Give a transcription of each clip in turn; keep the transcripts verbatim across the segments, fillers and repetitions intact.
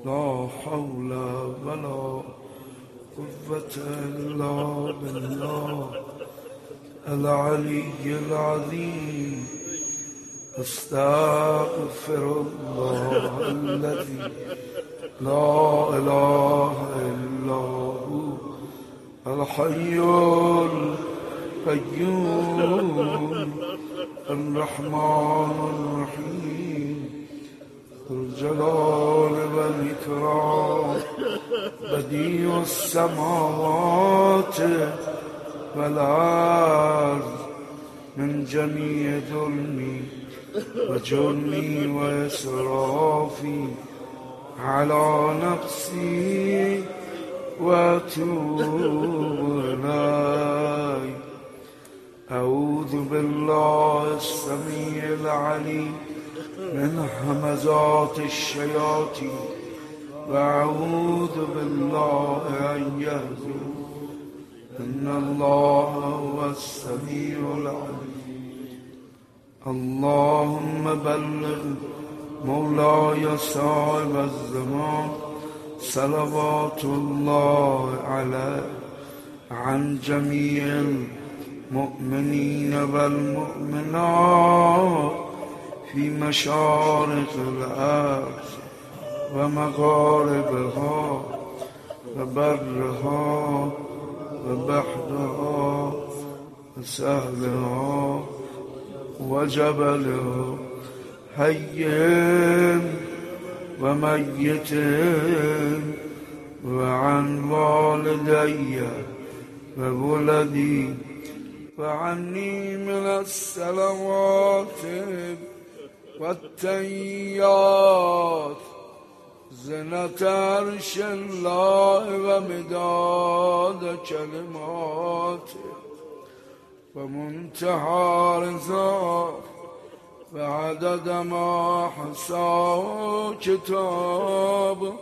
لا حول ولا قوة إلا بالله العلي العظيم. استغفر الله الذي لا إله إلا هو الحي القيوم الرحمن الرحيم ذو الجلال والإكرام بديع السماوات والأرض من جميع ظلمي وجرمي وإسرافي على نفسي وأتوب إليك. أعوذ بالله السميع العليم من همزات الشياطين وأعوذ بالله أن يحضرون. إن الله هو السميع العليم. اللهم بلغ مولاي صاحب الزمان صلوات الله عليه عن جميع المؤمنين والمؤمنات في مشارق الأرض ومغاربها وبرها وبحرها وسهلها وجبلها حي وميت وعن والدي وولدي وعني من الصلوات والتحيات زنة عرش الله ومداد كلماته ومنتهى رضاه وعدد ما حصاه كتابه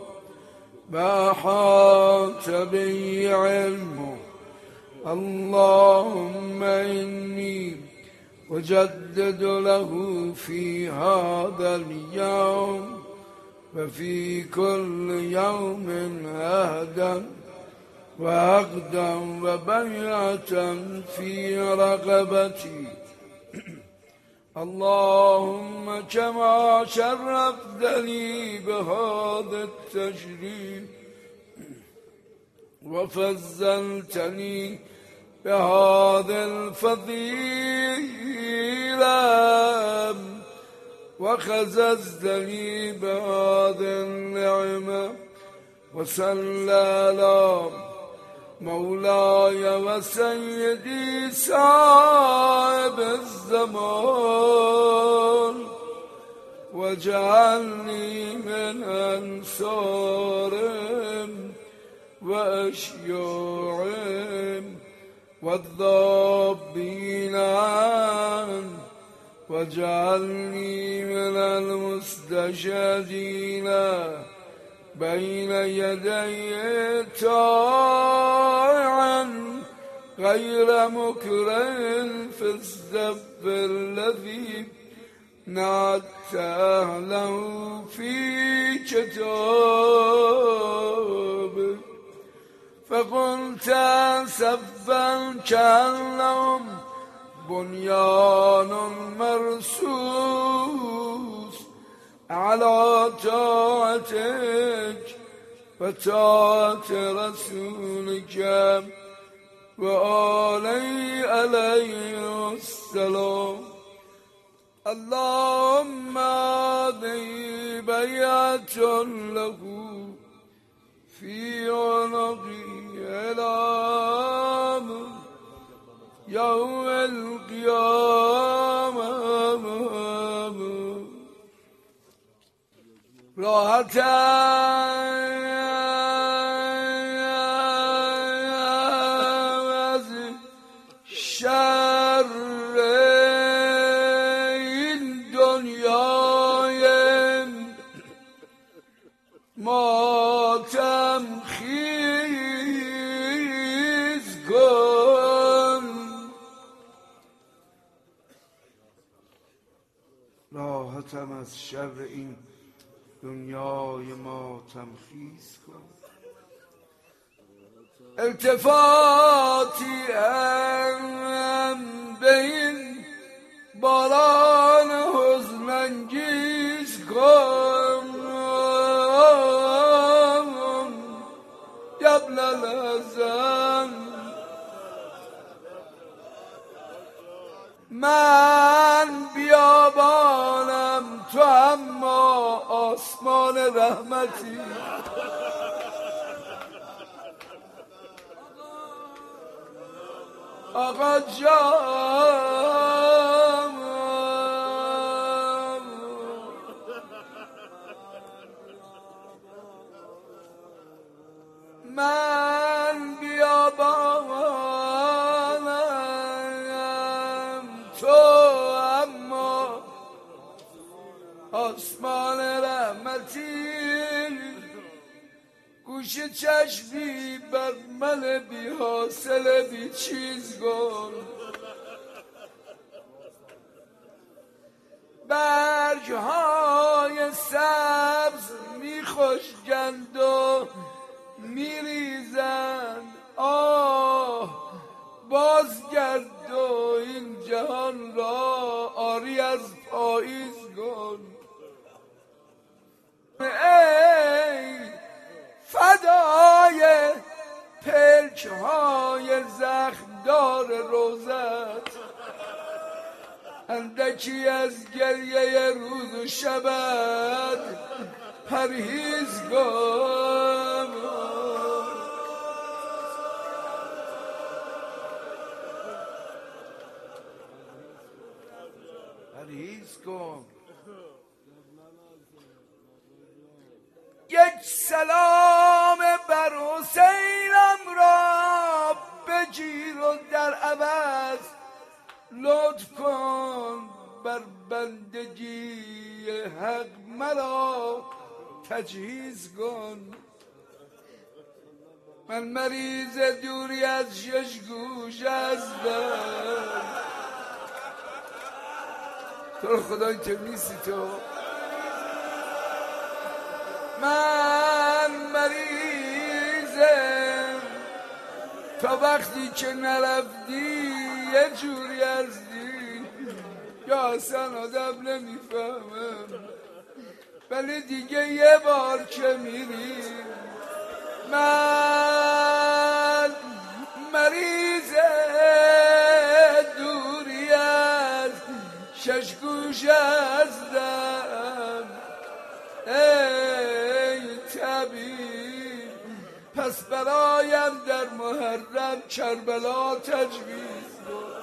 وأحاط به علمه. اللهم إني أجدد له في هذا اليوم وفي كل يوم عهدا وعقدا وبيعة في رقبتي. اللهم كما شرفتني بهذا التشريف وفضلتني بهذا الفضيلة وخززتني بهذا النعمة وصلى على مولاي وسيدي صاحب الزمان وجعلني من أنصارهم وأشياعهم والضابين عنه وجعلني من المستشهدين بين يدي طاعا غير مكره في الزب الذي نعت أهله في كتابه. فقلت سبا كأنهم بنيان مرصوص على طاعتك وطاعة رسولك وآله عليه السلام. اللهم هذه بيعة له في عنقي إلى يوم القيامة راحة از شر این دنیای ماتم خیز کن. راحتم از شر این دنیای ما ماتم خیز کن. التفاتی هم به این باران حزن انگیز کن. قبل الازن من بیابانم تو اما آسمان رحمتی. آقا جان من بیابانم تو اما آسمان رحمتی. گوش چشمی بر من بی حاصل بی چیز کن. برگ های سبز می خشکند و می ریزند. آه بازگرد و این جهان را آری از پاییز کن. ای فدای پلک های زخمدار روزت، اندکی از گریه روز و شبت پرهیز کن. پرهیز کن. یک سلام بر حسینم را بگیر و در عوض لطف کن بر بندگی حق مرا تجهیز کن. من مریض دوری از شش گوش هستم. تو رو خدا که نیستی تو. من مریضم تا وقتی که نرفتی یه جوری ازدی یا اصلا آدم نمیفهمم، ولی دیگه یه بار که میری. من مریض دوری از شش گوش هستم. ای طبیب پس برایم در محرم کربلا تجویز کن.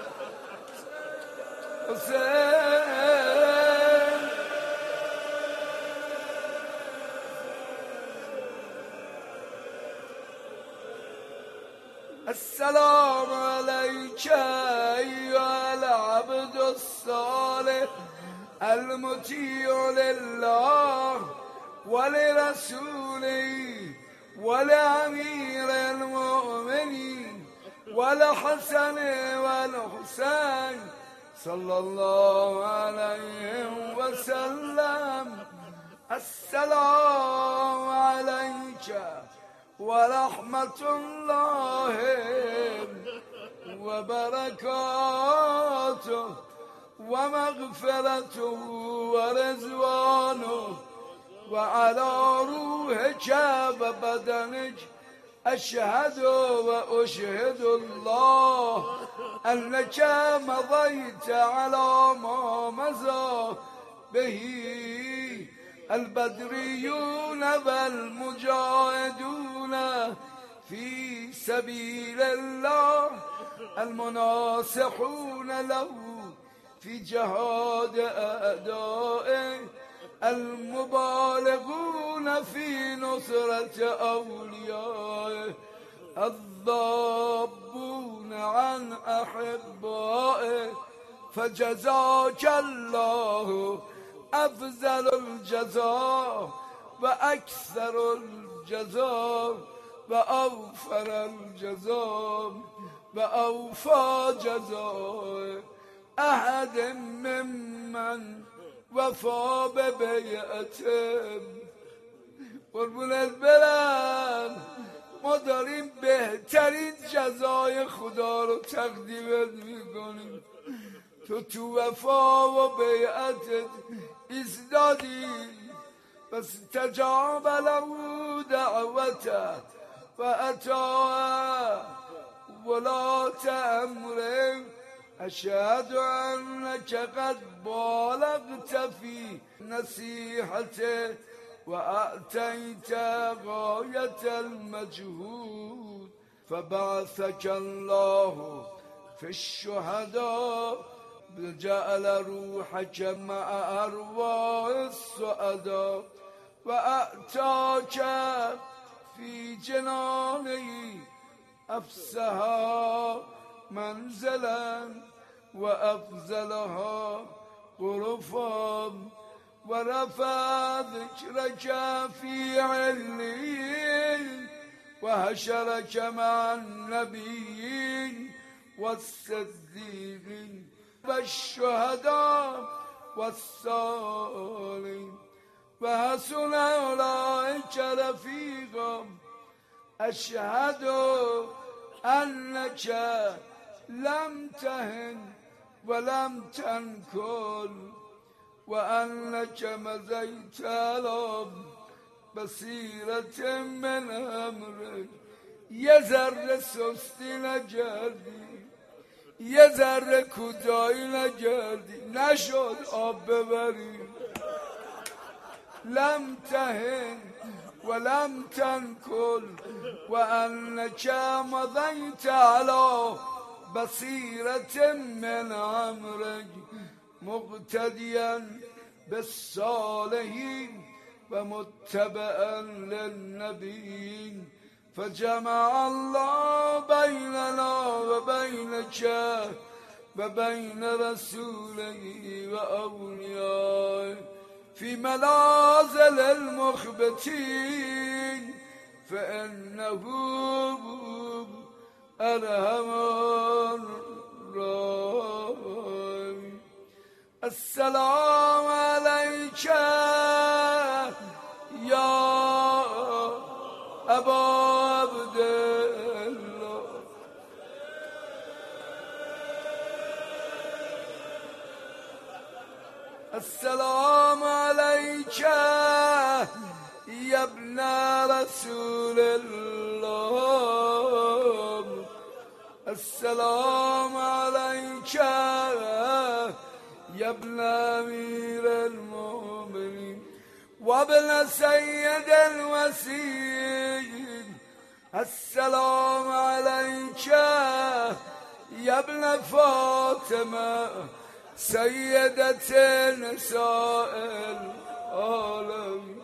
حسین السلام علیک ایها العبد الصالح المطیع لله ولرسوله ولامیر المؤمنین ولحسن والحسین صلی الله علیه وسلم. السلام علیک ورحمت الله وبرکاته ومغفرته ورضوانه وعلى روحك وبدنك أشهد وأشهد الله أنك مضيت على ما مضى به البدريون والمجاهدون في سبيل الله المناصحون له في جهاد أعدائه المبالغون في نصرة أوليائه الضابون عن أحبائه. فجزاك الله أفضل الجزاء وأكثر الجزاء وأوفر الجزاء وأوفى جزاء أحد ممن وفى ببيعته و قربونت برم. ما داریم بهترین جزای خدا رو تقدیمت میکنیم. تو تو وفا و بیعتت ایستادی، بس تجاب له دعوته و اطاعه ولاة امره. اشهد انک قد بالغت فی نصیحته و اعطیت غایت المجهود فبعثك الله في الشهداء جعل روحك مع ارواح السعداء و اعطاك في جنانه افسها منزلا و افضلها غرفا و رفع ذکرک فی علین و حشرک مع النبیین و الصدیقین و الشهداء و الصالحین و حسن اولئک رفیقا. اشهد انک لم تهن ولم تنکل و انک مضیت علی بصیرت من امرک. یه ذره سستی نکردی، یه ذره کوتاهی نکردی، نشد آب ببری. لم تهن ولم تنکل و انک مضیت علی بصیرت من امرک مقتدیا بالصالحین و متبعا للنبیین فجمع الله بیننا و بینک و بین رسوله و اولیائه فی منازل المخبتین فانه ارحم الراحمین. السلام علیک یا ابا عبدالله. السلام علیک یا ابن رسول الله. السلام علیک یا ابن امیر المؤمنین و ابن سید الوصیین. السلام علیک یا ابن فاطمه سیدت نساء العالمین.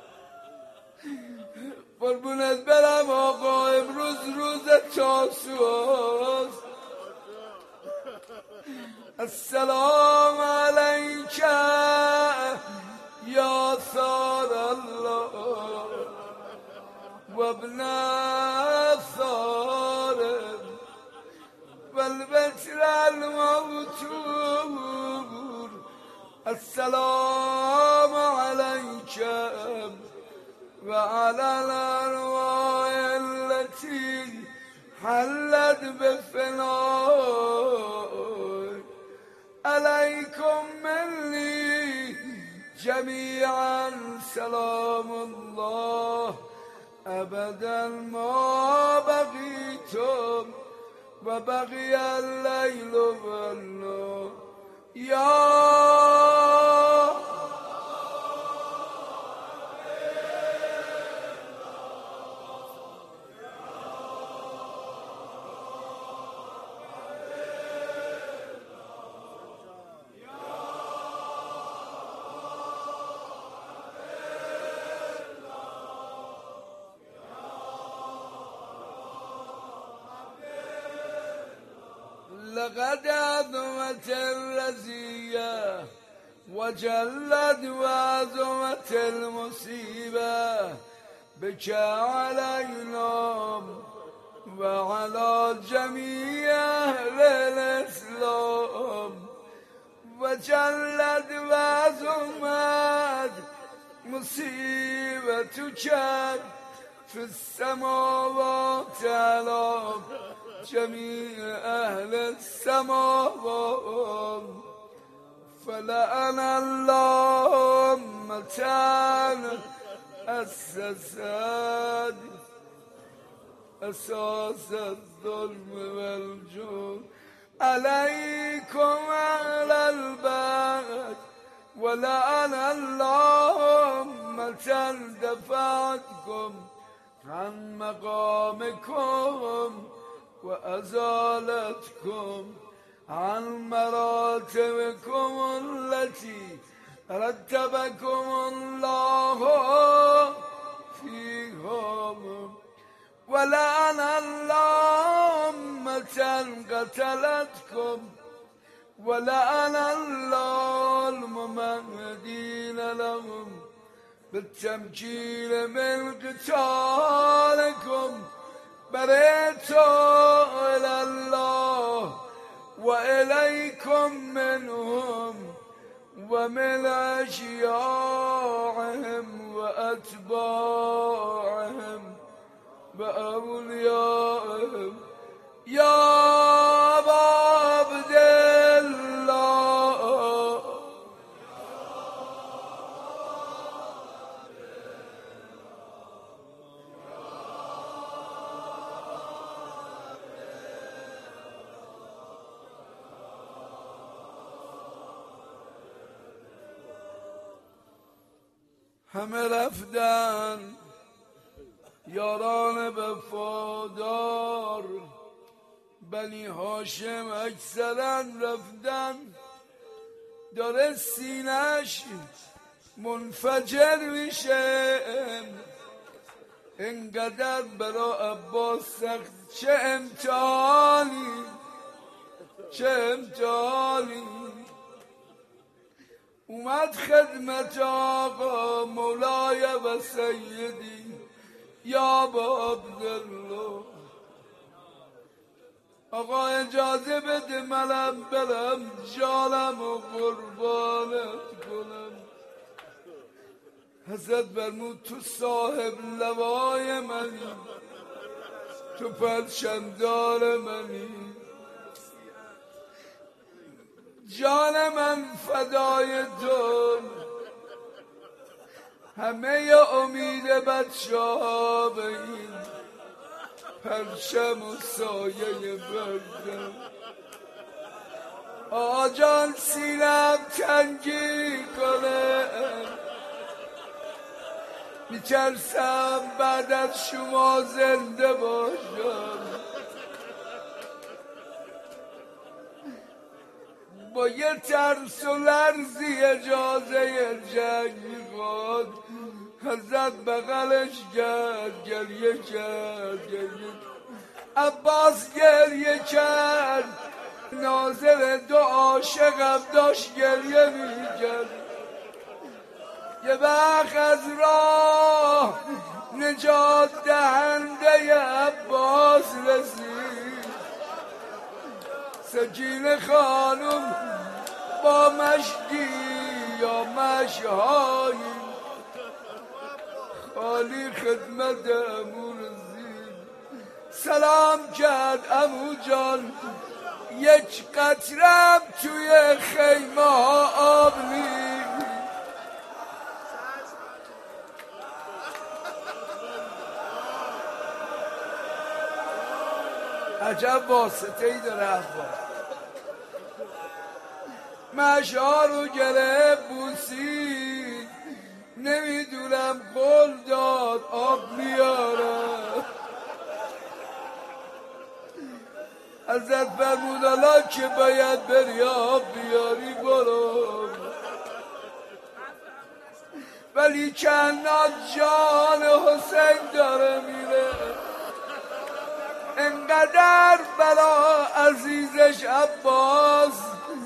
قربونت برم آقا، امروز روز تاسوعا است. السلام علیک یا ثار الله و ابن ثار و البتر الموتور. السلام علیک و علی الارواح التي حلت بفناء. علیکم منی جمیعا سلام الله ابدا ما بقیتم و بقی اللیل و النهار. یا لقد عظمت الرزية وجلت وعظمت المصيبة بك علينا وعلى جميع أهل الإسلام. وجلت وعظمت مصیبتك في السماوات على جميع أهل السماوات فلعن الله من أسست أساس الظلم والجور عليكم على البيت ولعن الله من دفعتكم عن مقامكم وأزالتكم عن مراتبكم التي رتبكم الله فيهم ولعن الله من قتلتكم ولعن الله الممهدين لهم بالتمكين من قتالكم برئت إلى الله وإليكم منهم ومن أشياعهم وأتباعهم وأوليائهم يا عبد الله همه رفتن یاران وفادار بنی هاشم اکثرا رفتن داره سینش منفجر میشه انقدر برا عباس سخت چه امتحانی چه امتحانی اومد خدمت آقا مولای و سیدی یا با عبدالله آقا اجازه بده منم برم جانم و قربانت کنم حضرت برمود تو صاحب لوای منی تو پرچمدار منی جان من فدای تو همه امید بچه ها به این پرچم و سایه بردم آجان سینم تنگی کنه میترسم بعد از شما زنده باشم با یه ترس و لرزی اجازه جنگ میخواد حضرت بغلش کرد گریه کرد گریه عباس گریه کرد ناظر دو عاشقم داشت گریه میکرد یه وقت از راه نجات دهنده عباس رسید سکینه خانم با مشکی یا مشهایی خالی خدمت امو رسید سلام کرد امو جان یک قطرم توی خیمه ها آب نیست عجب واسطه ای داره عباس مشها رو گره بوسید نمیدونم قول داد آب میاره حضرت فرمود الله که باید بری آب بیاری برو ولی کنات جان حسین داره میره انقدر برا عزیزش عباس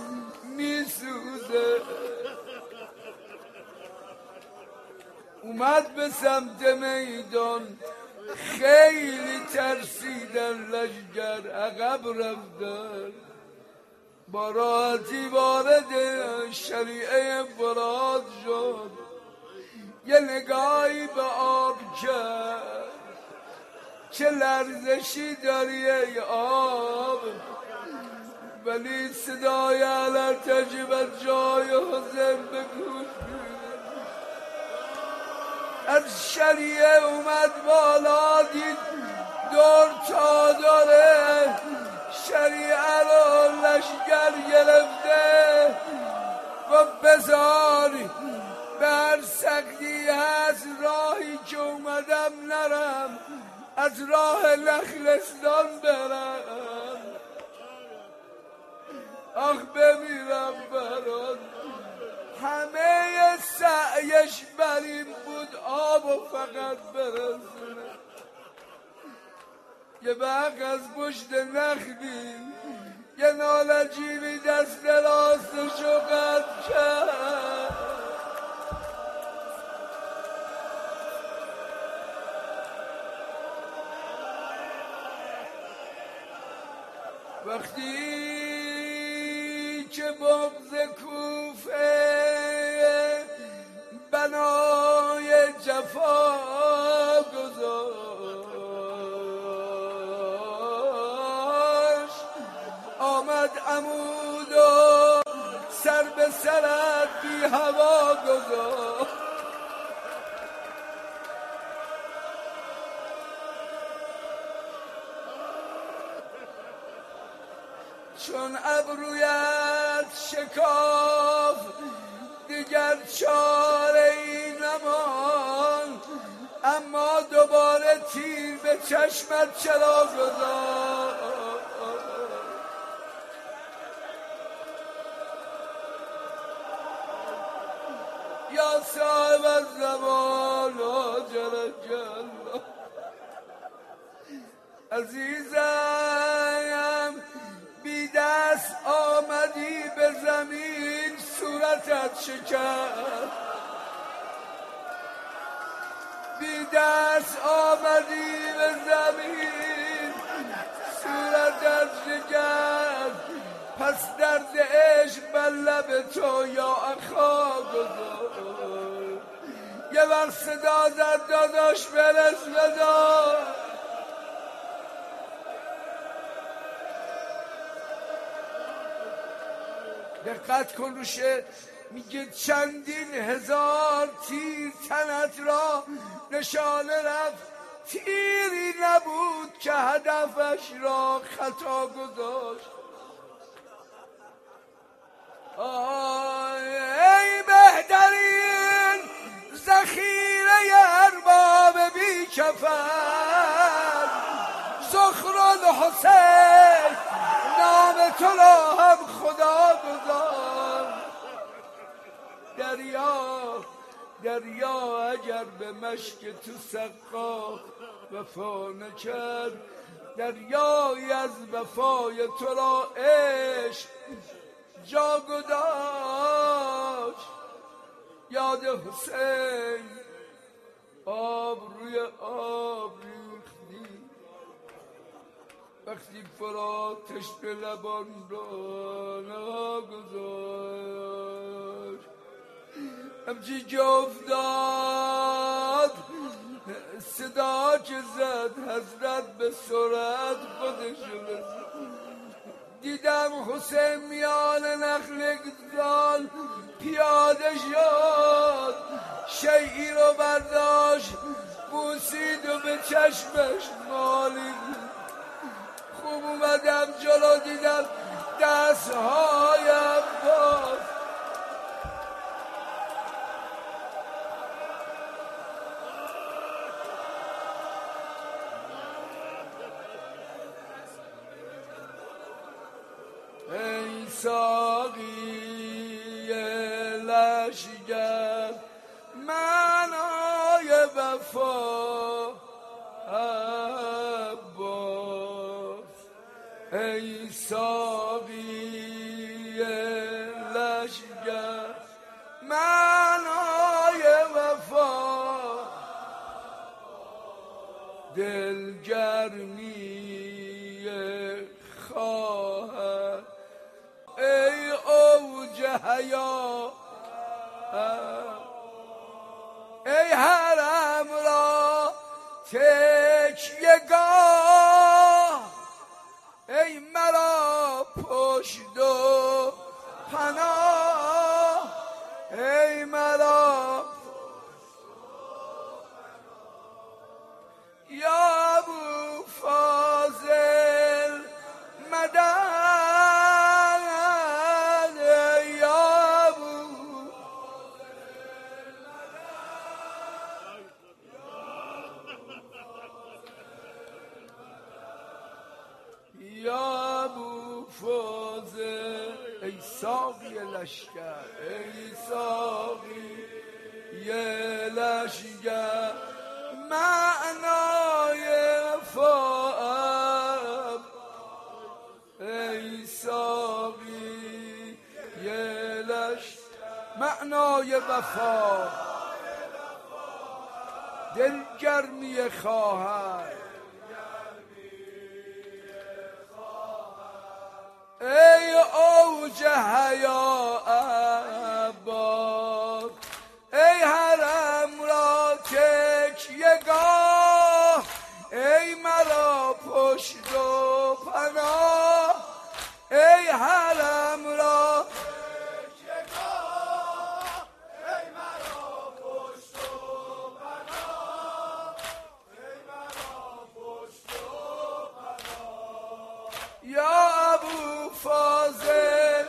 میسوزه اومد به سمت میدان خیلی ترسیدن لشگر عقب رفتن با راحتی وارد شریعه فرات شد یه نگاهی به آب کرد، چه لرزشی داری ای آب، ولی صدای علتش به جای حسین به گوش می‌رسید. از شریعه اومد بالا، دید دور تا داره شریعه رو لشگر گرفته و بذاری به هر سختی هست راهی که اومدم نرم، از راه لخلستان برم، آخ بمیرم برات. همه سعیش بر این بود آب و فقط برسونه. یه برق از پشت نخلی یه نالجیبی دست راستشو قطع کرد. وقتی که بغض کوفه بنای جفا گذاشت، آمد عمود و سر به سرت بی هوا گذاشت. چون ابرویت شکاف دیگر چاره ای نمان، اما دوباره تیر به چشمت چرا گذاشت؟ یا صاحب الزمان و جل جلاله، عزیزم بی دست آمدی به زمین صورتت شکست، بی دست آمدی به زمین صورتت شکست. پس درد عشق بر لب تو یا اخا گذاشت. یه وقت صدا زد داداش برس بدار، دقت کن رو شعر، میگه چندین هزار تیر تنت را نشانه رفت، تیری نبود که هدفش را خطا گذاشت. ای بهترین ذخیره ارباب بی کفن، ذخر الحسین نام تو را هم خدا گذار. دریا دریا اگر به مشک تو سقا وفا نکرد، دریای از وفای تو را عشق جا گذاشت. یاد حسین آب روی آب ریختی، وقتی فراتش به لبان را نگذاشت. همچی جفت داد صدا که زد حضرت به سرعت خودش رسید. دیدم حسین میان نخل گزال پیاده شد، شیعی رو برداشت بوسید و به چشمش مالید. خوب اومدم جلو دیدم دستهایم باز، ای ساقی لشگر معنای وفا عباس، ای ساقی لشگر معنای وفا، دلگرمی خواهد ای اوج حیا، ای ای حرم را تکیه‌گاه، ای مرا پشت و پناه، ای مرا یا ابو فاضل مدد، یا ابو یا ابو فاضل، ای ساقی لشکر، ای ساقی لشکر، معنای وفا، ای ساقی لشکر، معنای وفا، دلگرمی خواهر، ای اوج حیا عباس، ای حرم را تکیه‌گاه، ای مرا پشت و پناه، ای حرم را تکیه‌گاه، ای مرا پشت و پناه، ای مرا پشت و پناه، یا ابو فاضل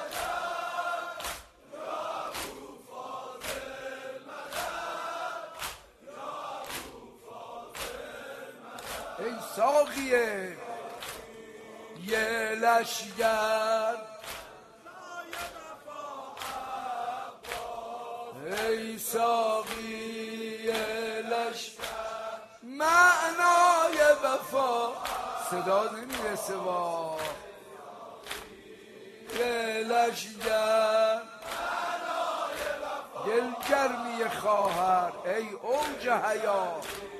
ای ساقیه یه لشگر، ای ساقی لشگر، معنای وفا، صدا نمیرسه با یه لشگر، دلگرمی خواهر، ای اوج حیا،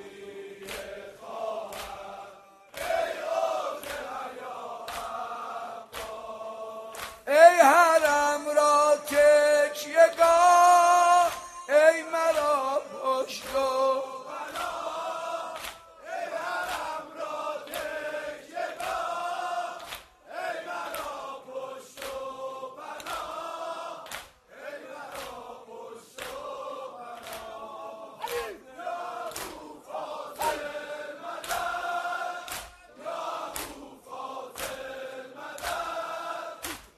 ای حرم را تکیه‌گاه، ای مرا پشت و پناه، ای حرم را تکیه‌گاه، ای مرا پشت و پناه، ای مرا پشت و پناه، یا ابو فاضل مدد، یا ابو فاضل مدد،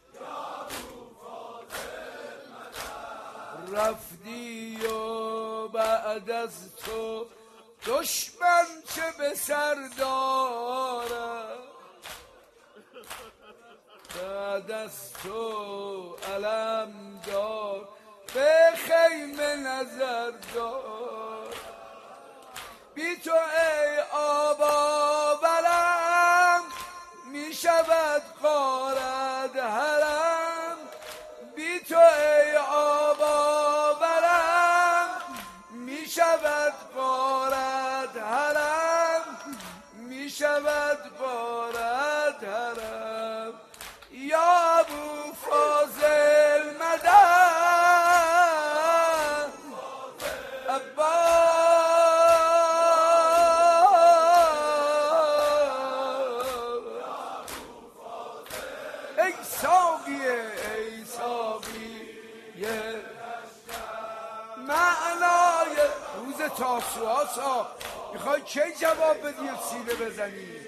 رفتی و بعد از تو دشمن چه به سر دارد، بعد از تو علم دار به خیمه نظر دار، بی تو ای آب آورم می شود غارت حرم، بی تو ای آب آورم می شود غارت حرم، می شود غارت حرم، یا ابو فاضل مدد عباس، ای ساقیه ای ساقی یه معنای روز تاسوعا، میخوای کی جواب بدی سینه بزنی،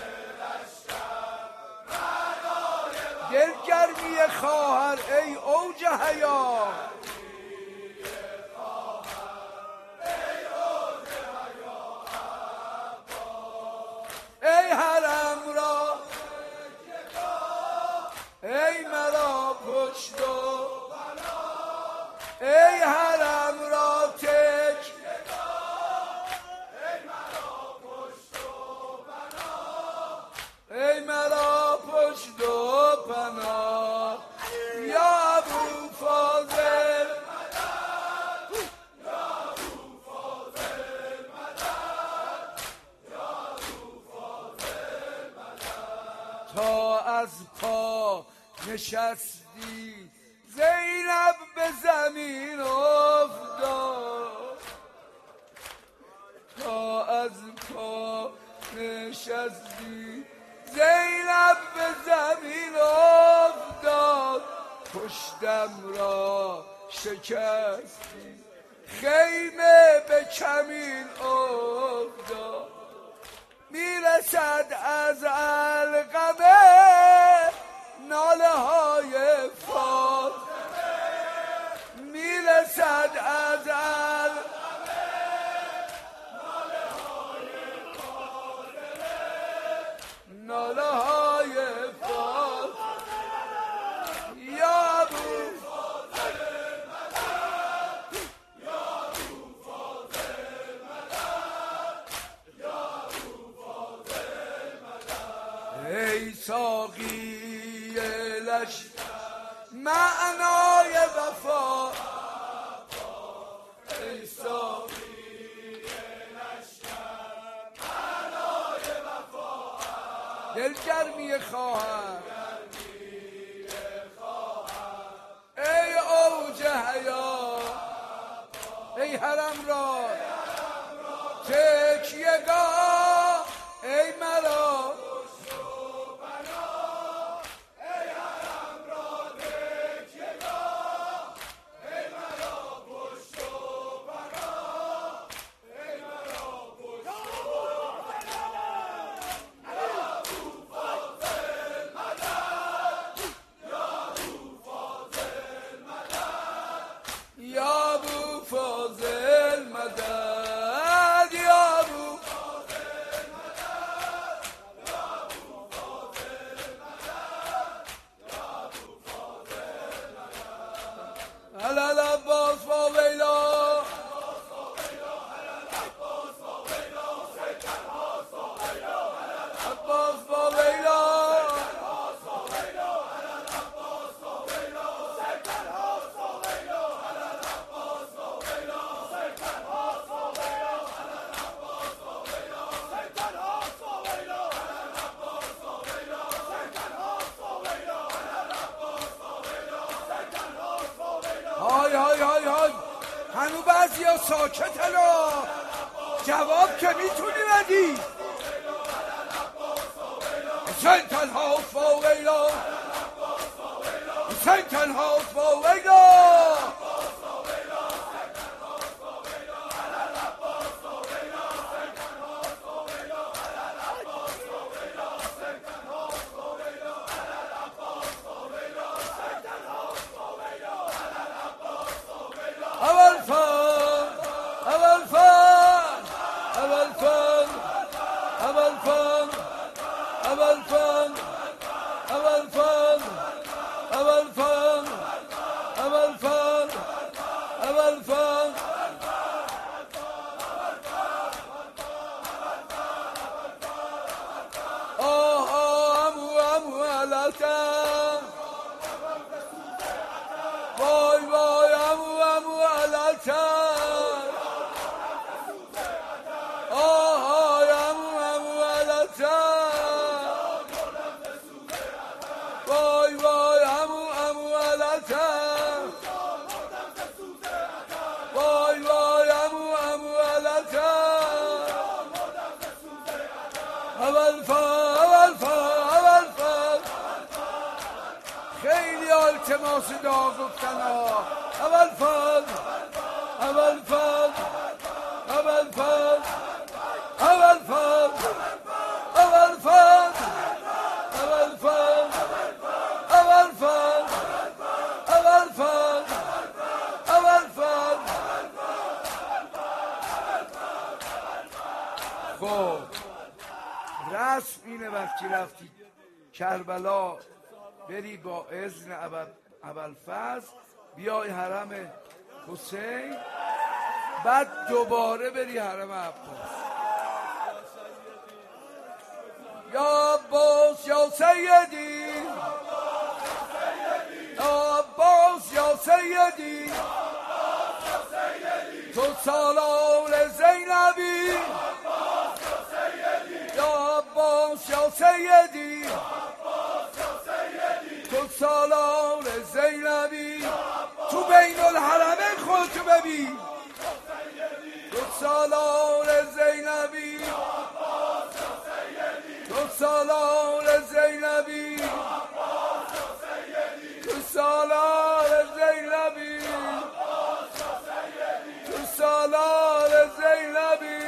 دلگرمی خواهر، ای اوج حیا، ای حرم را ای مرا پشت و پناه، ای حرم را تکیه‌گاه، ای مرا پشت و پناه، ای مرا پشت و پناه، یا ابو فاضل مدد، یا ابو فاضل مدد، یا ابو فاضل مدد، تا از پا نشستی زینب به زمین افتاد، تا از پا نشستی زینب به زمین افتاد پشتم را شکستی خیمه به کمین افتاد میرسد از علقمه ناله های فاطمه میرسد از علقمه ناله های فاطمه ناله های فاطمه یا ابو ای ساقی لشکر معنای وفا ای ساقی لشکر معنای وفا دلگرمی خواهم ای اوج حیا ای حرم را تکیه‌گاه ای مرا یا ابو فاضل مدد یا ابو فاضل مدد یا ابو فاضل مدد یا ابو فاضل مدد هلا العباس و ویلا عباس و ویلا عباس و ویلا عباس و ویلا های های های های هنو بعضی ها ساکت هلا جواب که میتونی ندی حسین تنها و ویلا حسین تنها و ویلا اول فن اول فن اول فن اول فن اول فن اول فن اول فن اول فن اول فن آه آه امو امو علتم وای وای امو امو علتم آه آه امو امو علتم وای وای امو امو علتم وای وای امو امو علتم اول فن اول فن اول فن خیلی التماس دعا گفتن ها اول فن اول فن اول فن اول فن اول فن اول فن اول فن اول فن اول فن خب رسم اینه وقتی رفتی کربلا بری با اذن ابوالفضل بیای حرم حسین بعد دوباره بری حرم عباس یا عباس یا سیدی یا عباس یا سیدی تو سالار زینبی یا عباس یا سیدی تو سالار زینبی تو بین الحرمین خودتو ببین تو سالار زینبی سالار زینبی تو سالار زینبی تو سالار زینبی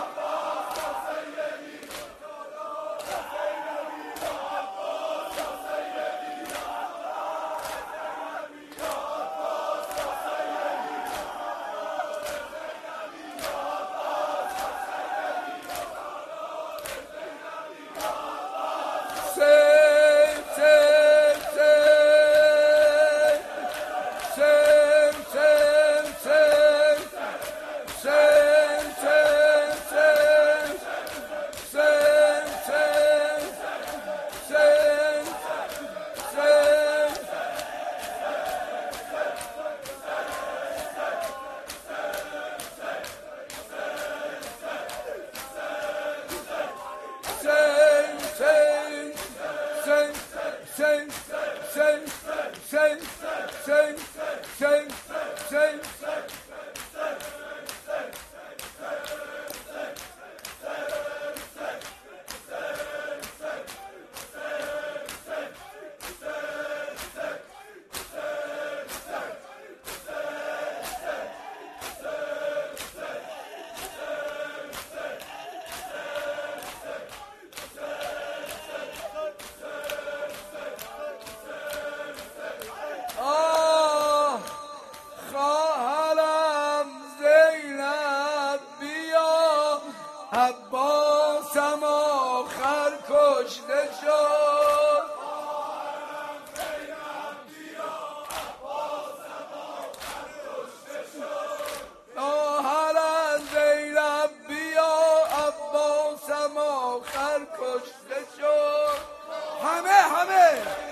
عباسم آخر کشته شد خواهرم زینب بیا عباسم آخر کشته شد همه همه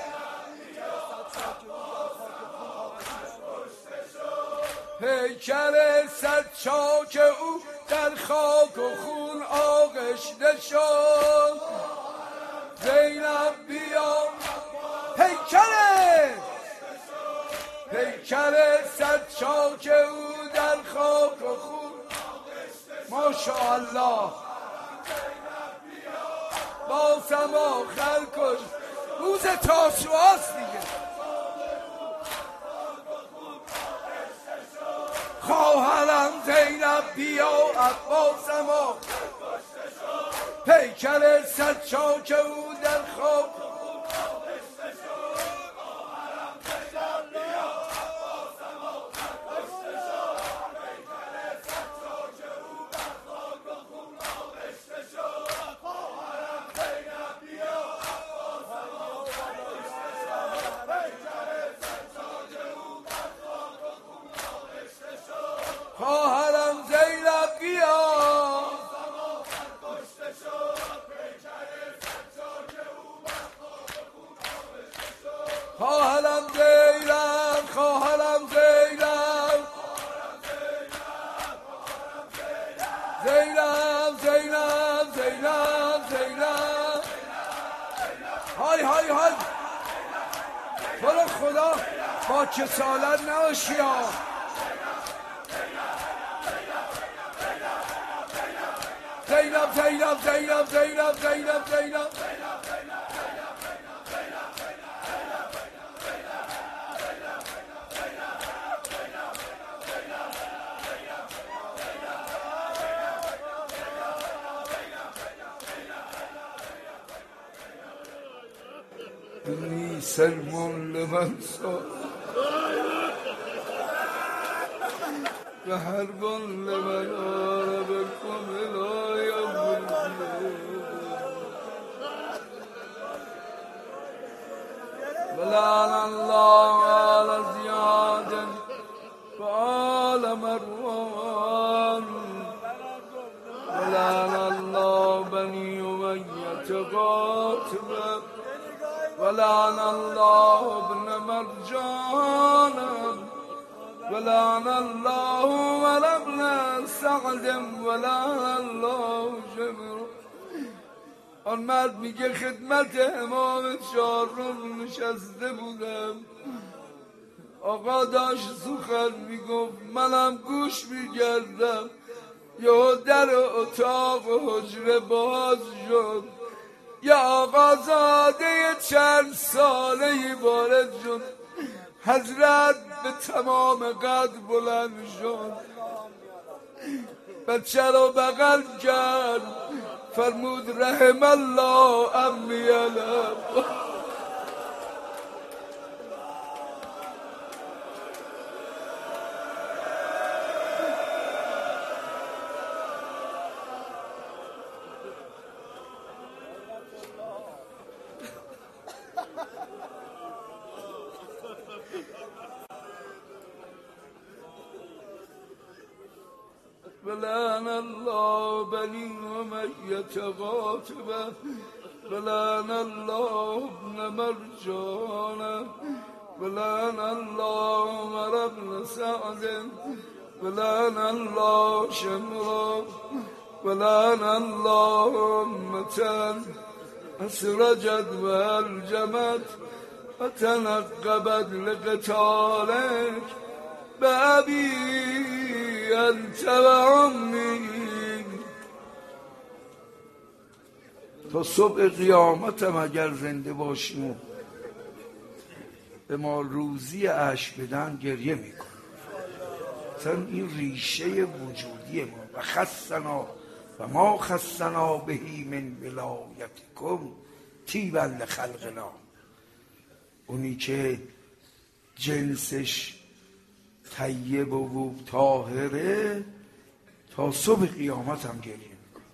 پیکر صد چاک او در خاک و خون آغشته شد زینب بیا پیکر پیکر صد چاک او در خاک و خون ماشاءالله باسم آخر کش روز تاسوعاست دیگه خواهرم زینب بیا عباسم آخر پیکر صد چاک او در خاک خواهرم زینب بیا خواهرم زینب خواهرم زینب زینب زینب زینب زینب های های های تو رو خدا با کسالت نباشی ها زینب زینب زینب زینب زینب زینب بنی سلمان لمن ساد و هر بان لمن آرب کملایم ولعن الله على زیاد و آل مروان ولعن الله بنی امیت قاتبه ولعن الله ابن مرجان ولعن الله ولابن سعد ولعن الله جمر. آن مرد میگه خدمت امام چهارم نشسته بودم، آقا داشت سخن میگفت، منم گوش میکردم، یهو در اتاق و حجره باز شد، یا آقازاده چند ساله وارد شد، حضرت به تمام قد بلند شد، بچه رو بغل کرد، فرمود رحم الله امی الاب. ولعن الله بني أمية قاتبة ولعن الله ابن مرجان ولعن الله عمر بن سعد ولعن الله شمرا ولعن الله أمة أسرجت وألجمت وتنقبت لقتالك بأبي أنت وأمي. تا صبح قیامتم اگر زنده باشیم و به ما روزی اشک بدن گریه میکنم. مثلا این ریشه وجودی ما و خصنا و ما خصنا بهی من ولایتکم طیبا لخلقنا، اونی که جنسش طیب و طاهره تا صبح قیامت هم گریه میکنه.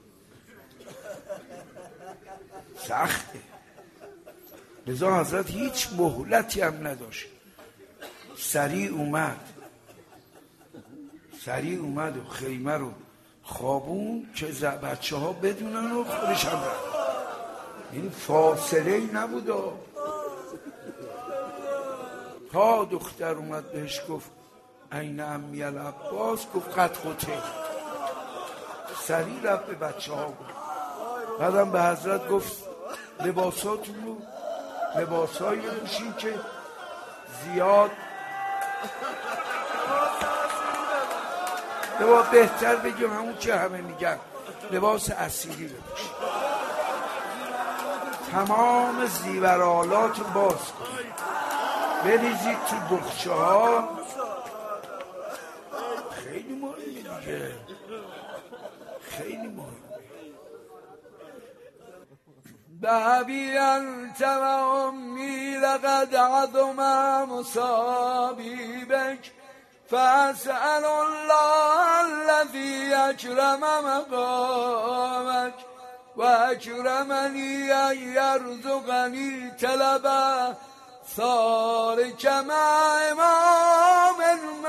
سخته. لذا حضرت هیچ مهلتی هم نداشت، سریع اومد سریع اومد و خیمه رو خوابون که بچه ها بدونن و خودش هم رفت. این فاصله ای نبود. تا دختر اومد بهش گفت این امی العباس، گفت قد خطه. سریع رفت به بچه ها گفت. بعدم به حضرت گفت لباساتون رو لباسایی بپوشین که زیاد لباس، بهتر بگیم همون که همه میگن لباس اسیری بپوشین، تمام زیورالات رو باز کنید، بریزید تو بخچه ها. خیلی مهمه دیگه، خیلی مهمه. بابی انت و امی لقد عظم مصابی بک فاسأل الله الذي اکرم مقامک و اکرمنی ان یرزقنی طلبا صارک مع امام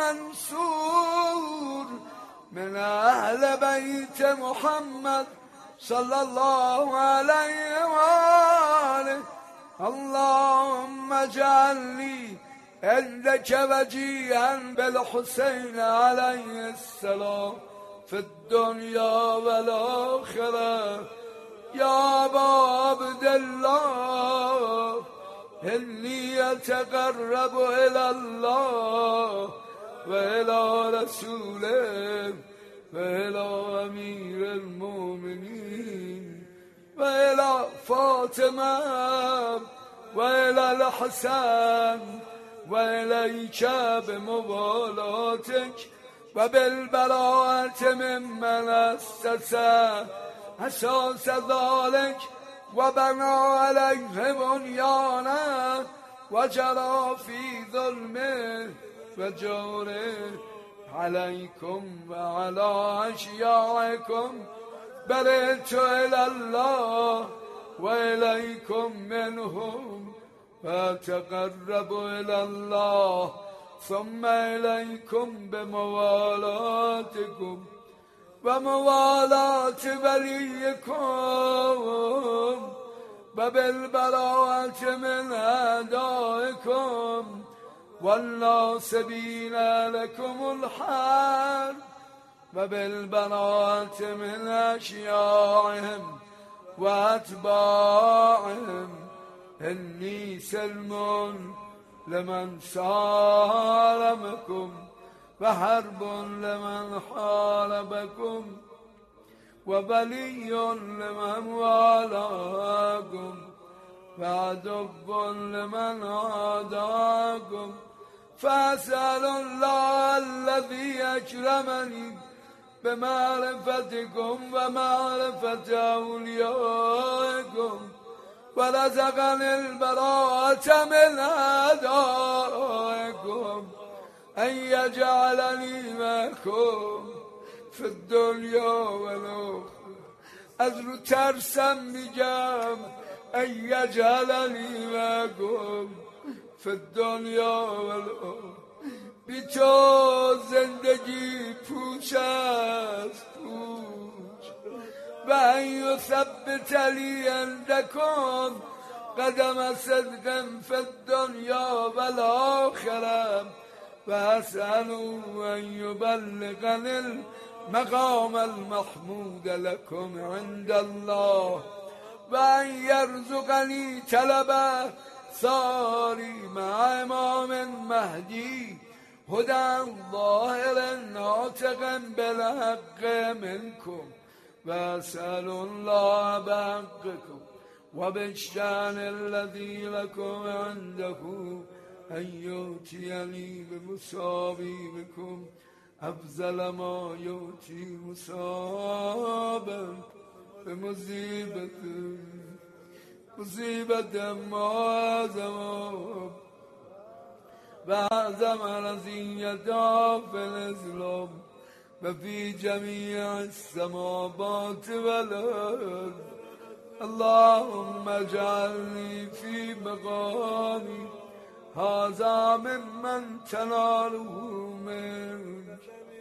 منصور من اهل بیت محمد صلی الله علیه و آله. اللهم اجعلنی عندك وجيها بالحسين عليه السلام في الدنيا والآخرة. يا أبا عبد الله إني أتقرب إلى الله وإلى رسوله وإلى أمير المؤمنين وإلى فاطمة وإلى الحسن وإليك بموالاتك وبالبراءة ممن أسس أساس ذلك وبنى عليه بنيانا وجرى في ظلمه وجوره عليكم وعلى أشياعكم. برئت إلى الله وإليكم منهم وأتقرب إلى الله ثم إليكم بموالاتكم وموالاة وليكم وبالبراءة من أعدائكم والناصبين لكم الحرب وبالبراءة من أشياعهم وأتباعهم. إني سلم لمن سالمكم وحرب لمن حاربكم وولي لمن والاكم وعدو لمن عاداكم فأسأل الله الذي أكرمني بمعرفتكم ومعرفة أوليائكم ورزقني البراءة من أعدائكم أن يجعلني معكم في الدنيا والآخرة. از رو ترسم میگم أن يجعلني معكم في الدنيا والآخرة. بی تو زندگی پوچ است پوچ و ان یثبت لی عندکم قدم صدق فی الدنیا والآخرة و اسألوا ان یبلغنی المقام المحمود لكم عند الله و ان یرزقنی طلبه ثاری مع امام مهدی هدى ظاهر ناطق بالحق منكم واسأل الله بحقكم وبالشأن الذي لكم عنده أن يؤتيني بمصابيبكم أفضل ما يؤتي مصابا بمصيبة مصيبة ما زمان وأعظم رزية في الإسلام وفي جميع السماوات والأرض. اللهم اجعلني في مقامي هذا ممن تناله منك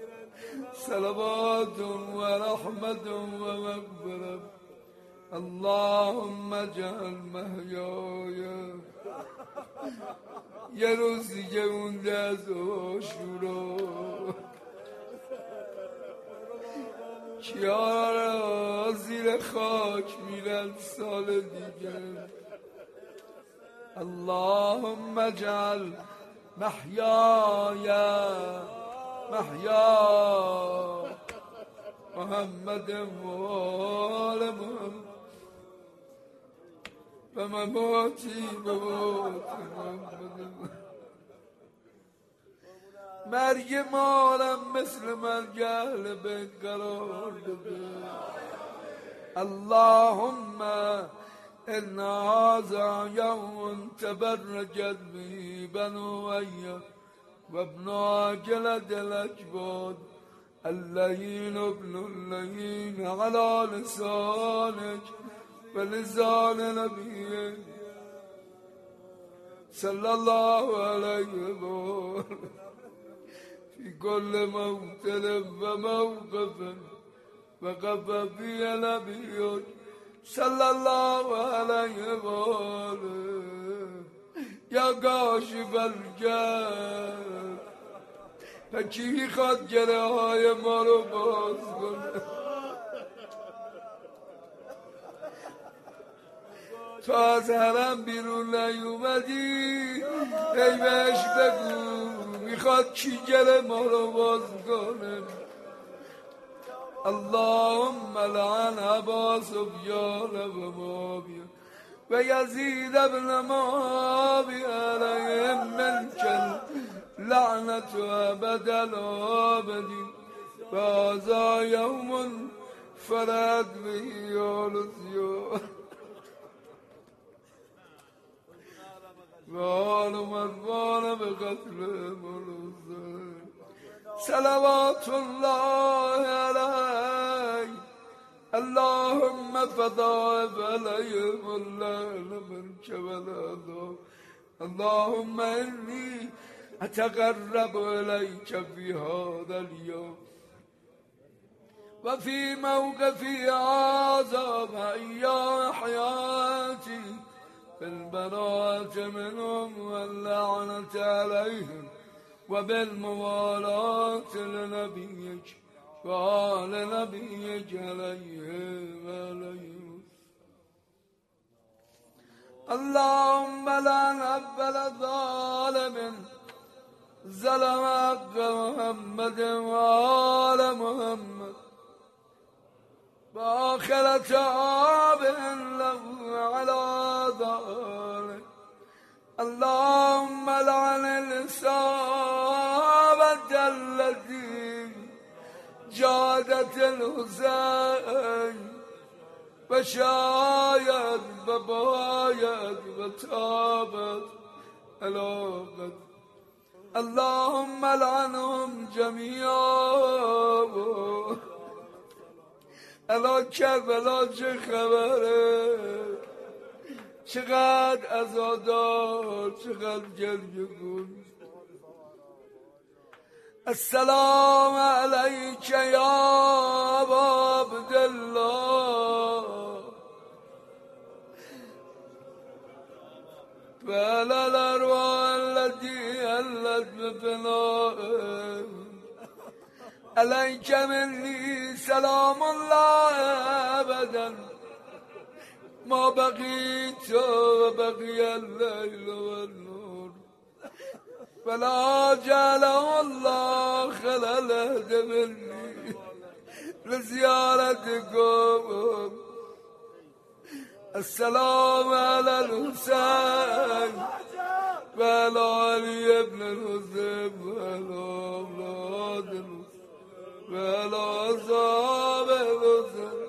صلوات ورحمة ومغفرة. اللهم اجعل محیای یه روز دیگه مونده از عاشورا کیارا زیر خاک میرن سال دیگه. اللهم اجعل محیای محیا محمد و آل محمد و مماتی بموت محمد. مرگ مارم مثل مرگ اهل بیت قرار بده. اللهم ان هذا يوم تبرجت به بنو امیه و ابن عاقلة الاجباد اللعين ابن اللعين على لسانك ولسان نبيك صلى الله عليه وسلم في كل موطن وموقف وقف فيه نبيك صلى الله عليه وسلم يا كاشف الكرب. و کی میخواد گره های ما رو باز کنه؟ تو از حرم بیرون نیومدی ای بهش بگو میخواد کی گره ما رو باز کنه؟ اللهم لعن ابا سفیان و معاویه و یزید ابن معاویه علیهم منک لعنت ابد الآبدین و هذا یوم فرد به آل زیاد و آل مروان به قتل مرزه صلوات الله علیه. اللهم فضائب علیهم اللعن منك والعذاب. اللهم انی اتقرب الیک فی هذا اليوم و فی موقفی هذا وحیا حیاتی بالبراءة منهم واللعنة عليهم وبالموالاة لنبيك وآل نبيك عليه وعليهم. اللهم لا نقبل ظالم ظلم حق محمد وآل محمد وآخرة عاب له على ذلك اللهم لعن الإصابة التي جادت الحسين وشايد وبايد وتابت العقد اللهم لعنهم جميعا. الان کربلا چه خبره؟ چقدر عزادار، چقدر گریه کن. السلام علیک یا ابا عبدالله وعلى الأرواح التي هلت بفنائه عليك مني سلام الله أبدا ما بقيت وبقي الليل والنور فلا جعله الله خلل هد مني لزيارتكم. السلام على الحسين وعلى علي بن الحسين وعلى أولاد الحسين وعلى أصحاب الحسين.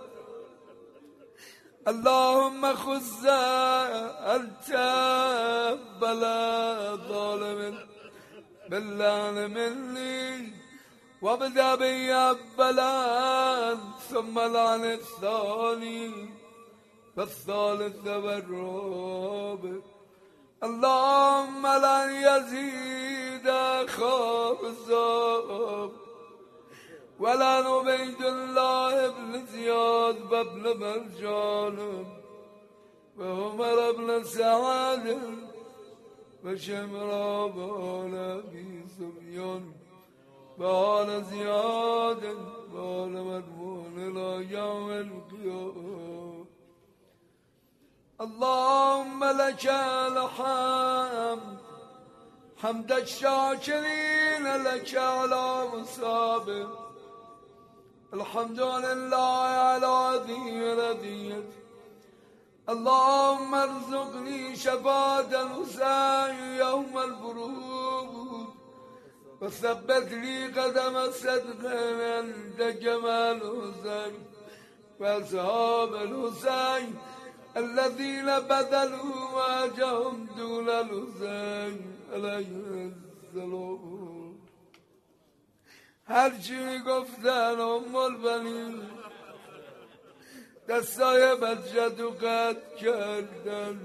اللهم خذ أنت بلا ظالم باللعن مني وابدأ بي أولا ثم لعن الثاني والثالث والرابع. اللهم لن يزيد خابزا ولن عبيد الله بن زياد وابن مرجان وعمر بن سعد وشمر بن أبي سفيان وآل زياد وآل مدعون إلى يوم القيامة. اللهم لك الحمد حمد الشاكرين لك على مصابه. الحمد لله على ذي رضيت. اللهم ارزقني شفاعة الحسين يوم البروج وثبت لي قدم الصدق عند جمال الحسين واصحاب الحسين الذين بذلوا واجهم دون الحسين عليه السلام. هرچی میگفتن ام البنین دستای بچه تو قطع کردن.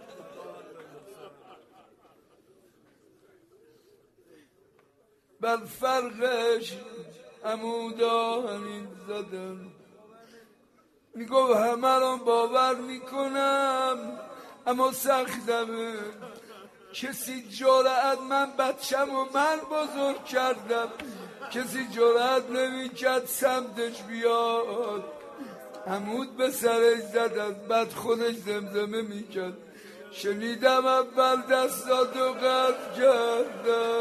بر فرقش عمودانی زدن. میگو همه رو باور میکنم اما سختمه. کسی جرأت من بچم و من بزرگ کردم کسی جرأت نمیکرد سمتش بیاد. عمود به سرش زدن بعد خودش زمزمه میکرد شنیدم اول دستاتو قطع کردم.